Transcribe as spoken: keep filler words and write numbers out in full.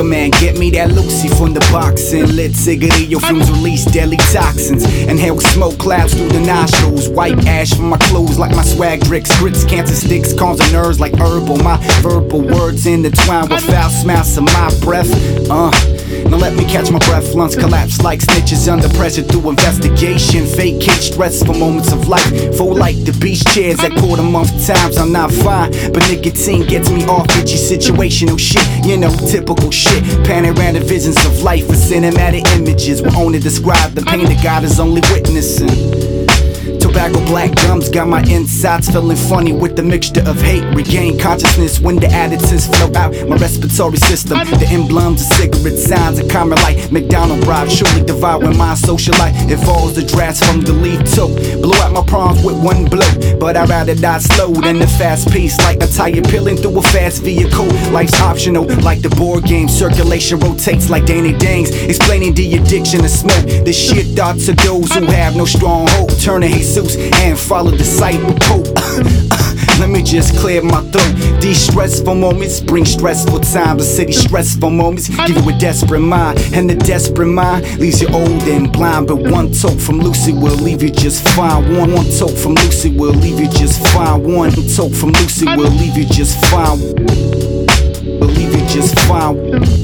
man, get me that Lucy from the boxing. Lit cigarillo fumes release deadly toxins. Inhale smoke clouds through the nostrils. White ash from my clothes like my swag dricks. Grits, cancer sticks, calms the nerves like herbal. My verbal words intertwined with foul smells of my breath. Uh Now let me catch my breath. Lungs collapse like snitches under pressure through investigation. Vacate stress for moments of life. Full like the beach chairs at quarter month times. I'm not fine, but nicotine gets me off itchy situational shit. You know, typical shit. Panoramic visions of life for cinematic images. Will only describe the pain that God is only witnessing. Tobacco black gums got my insides feeling funny with the mixture of hate. Regain consciousness when the additives flow out my respiratory system. The emblems of cigarette signs of common light. McDonald bribe surely devouring my social life. Involves the drafts from the leaf tote. Blow out my prawns with one blow, but I'd rather die slow than the fast pace. Like a tire peeling through a fast vehicle. Life's optional like the board game. Circulation rotates like Danny Danes, explaining the addiction to smoke. The shit thoughts of those who have no strong hope. Turn to Jesus and follow the disciple Pope. Let me just clear my throat. These stressful moments bring stressful times. The city stressful moments give you a desperate mind, and the desperate mind leaves you old and blind. But one toke from Lucy will leave you just fine. One one toke from Lucy will leave you just fine. One toke from Lucy will leave you just fine. Will leave you just fine.